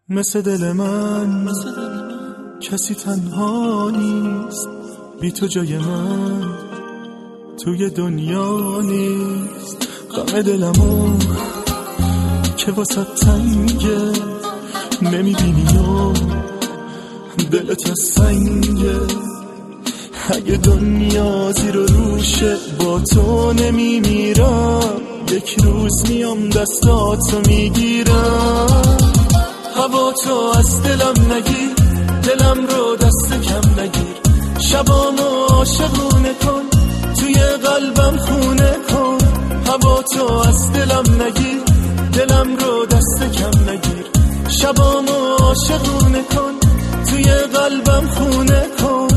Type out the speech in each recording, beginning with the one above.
مثل دل من کسی تنها نیست، بی تو جای من توی دنیا نیست. غم دلمو که واسه تنگه، نمیبینی و دلت سنگه. اگه دنیا زیر و روشه با تو نمیمیرم، یک روز میام دستاتو میگیرم. هوا تو از دلم نگیر، دلم رو دست کم نگیر. شبامو عاشقونه کن، توی قلبم خونه کن. هوا تو از دلم نگیر، دلم رو دست کم نگیر. شبامو عاشقونه کن، توی قلبم خونه کن.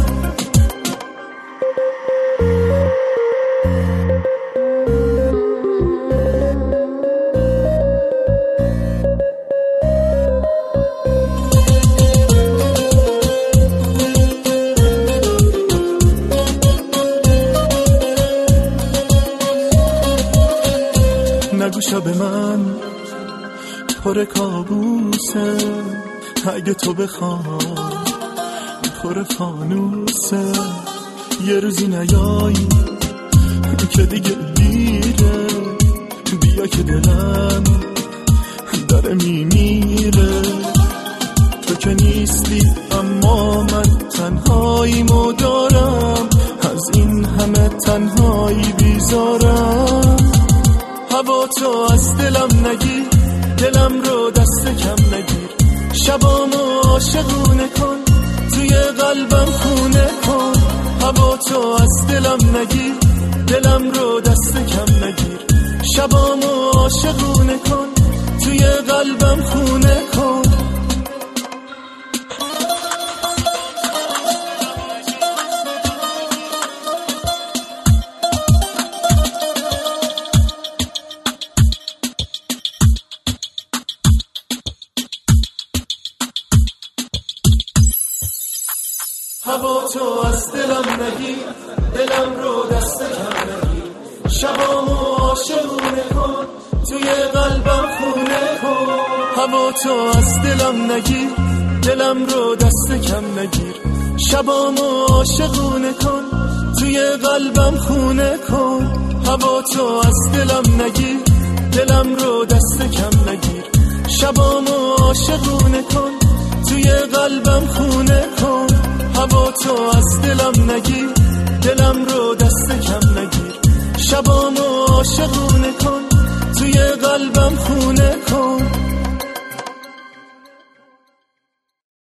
نگو شب من پر کابوسه، اگه تو بخوای پر فانوسه. یه روزی نیای که دیگه دیره، بیا که دلم داره میمیره. تو که نیستی اما من تنهاییمو دارم، از این همه تنهایی بیزارم. هوا تو از دلم نگیر، دلم رو دست کم نگیر. شبامو عاشقونه کن، توی قلبم خونه کن. هوا تو از دلم نگیر، دلم رو دست کم نگیر. شبامو عاشقونه کن، توی قلبم خونه کن. هوا تو از دلم نگیر، دلم رو دست کم نگیر. شبامو عاشقونه کن، توی قلبم خونه کن. هوا تو از دلم نگیر، دلم رو دست کم نگیر. شبامو عاشقونه کن، توی قلبم خونه کن. هوا تو از دلم نگیر، دلم رو دست کم نگیر. شبامو عاشقونه کن، توی قلبم خونه کن. هوا تو از دلم نگیر، دلم رو دست کم نگیر. شبامو عاشقونه کن، توی قلبم خونه کن.